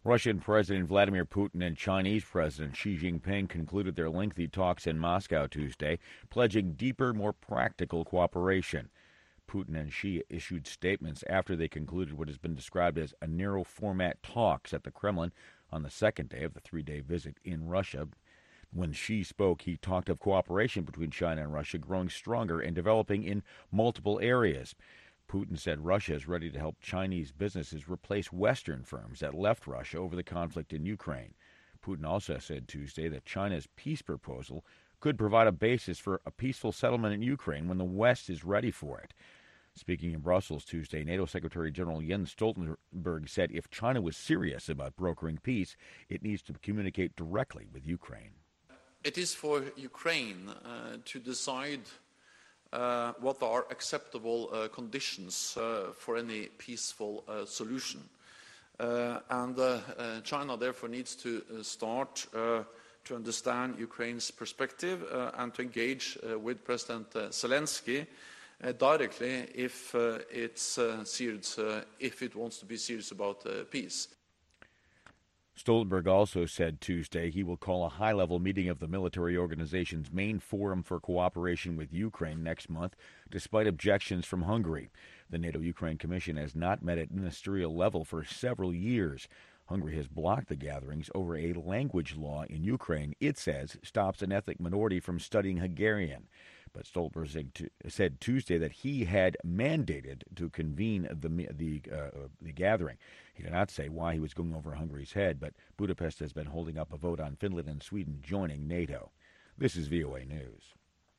Russian President Vladimir Putin and Chinese President Xi Jinping concluded their lengthy talks in Moscow Tuesday, pledging deeper, more practical cooperation. Putin and Xi issued statements after they concluded what has been described as a narrow-format talks at the Kremlin on the second day of the three-day visit in Russia. When Xi spoke, he talked of cooperation between China and Russia growing stronger and developing in multiple areas. Putin said Russia is ready to help Chinese businesses replace Western firms that left Russia over the conflict in Ukraine. Putin also said Tuesday that China's peace proposal could provide a basis for a peaceful settlement in Ukraine when the West is ready for it. Speaking in Brussels Tuesday, NATO Secretary General Jens Stoltenberg said if China was serious about brokering peace, it needs to communicate directly with Ukraine. It is for Ukraine to decide what are acceptable conditions for any peaceful solution. And China therefore needs to start to understand Ukraine's perspective and to engage with President Zelensky directly if it's serious, if it wants to be serious about peace. Stoltenberg also said Tuesday he will call a high-level meeting of the military organization's main forum for cooperation with Ukraine next month, despite objections from Hungary. The NATO-Ukraine Commission has not met at ministerial level for several years. Hungary has blocked the gatherings over a language law in Ukraine it says stops an ethnic minority from studying Hungarian. But Stoltenberg said Tuesday that he had mandated to convene the gathering. He did not say why he was going over Hungary's head, but Budapest has been holding up a vote on Finland and Sweden joining NATO. This is VOA News.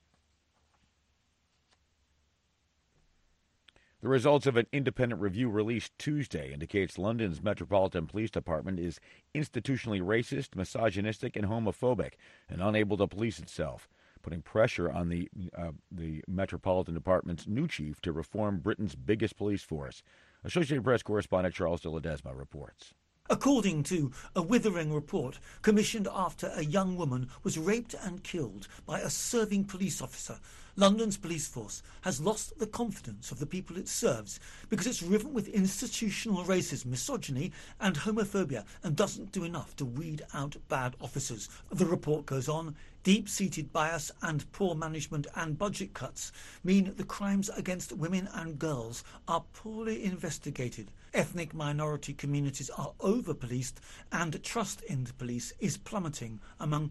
The results of an independent review released Tuesday indicates London's Metropolitan Police Department is institutionally racist, misogynistic, and homophobic, and unable to police itself, putting pressure on the Metropolitan Department's new chief to reform Britain's biggest police force. Associated Press correspondent Charles de Ledesma reports. According to a withering report commissioned after a young woman was raped and killed by a serving police officer, London's police force has lost the confidence of the people it serves because it's riven with institutional racism, misogyny and homophobia and doesn't do enough to weed out bad officers. The report goes on. Deep-seated bias and poor management and budget cuts mean the crimes against women and girls are poorly investigated. Ethnic minority communities are over-policed and trust in the police is plummeting among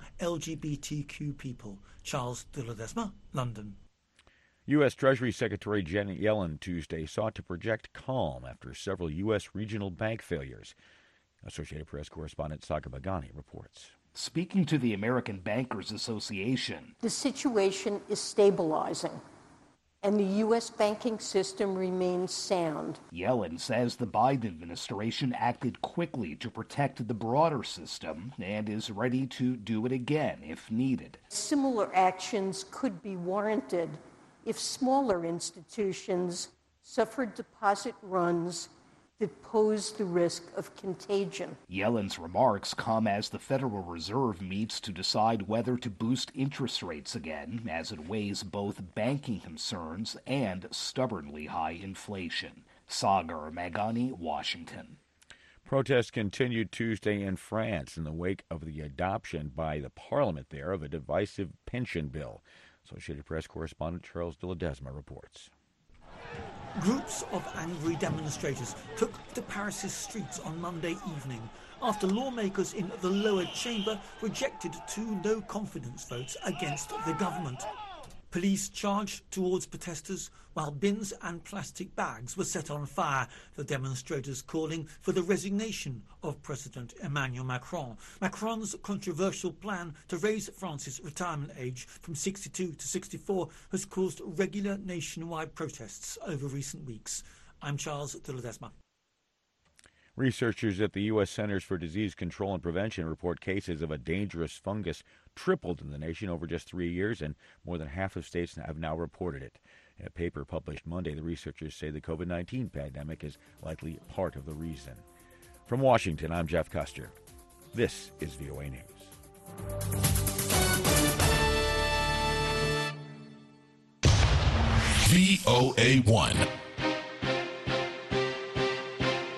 LGBTQ people. Charles de Ledesma, London. U.S. Treasury Secretary Janet Yellen Tuesday sought to project calm after several U.S. regional bank failures. Associated Press correspondent Sagar Bagani reports. Speaking to the American Bankers Association, the situation is stabilizing, and the U.S. banking system remains sound. Yellen says the Biden administration acted quickly to protect the broader system and is ready to do it again if needed. Similar actions could be warranted if smaller institutions suffered deposit runs that pose the risk of contagion. Yellen's remarks come as the Federal Reserve meets to decide whether to boost interest rates again, as it weighs both banking concerns and stubbornly high inflation. Sagar Magani, Washington. Protests continued Tuesday in France in the wake of the adoption by the parliament there of a divisive pension bill. Associated Press correspondent Charles de Ledesma reports. Groups of angry demonstrators took to Paris's streets on Monday evening after lawmakers in the lower chamber rejected 2 no-confidence votes against the government. Police charged towards protesters while bins and plastic bags were set on fire, the demonstrators calling for the resignation of President Emmanuel Macron. Macron's controversial plan to raise France's retirement age from 62 to 64 has caused regular nationwide protests over recent weeks. I'm Charles de Ledesma. Researchers at the U.S. Centers for Disease Control and Prevention report cases of a dangerous fungus tripled in the nation over just 3 years, and more than half of states have now reported it. In a paper published Monday, the researchers say the COVID-19 pandemic is likely part of the reason. From Washington, I'm Jeff Custer. This is VOA News. VOA1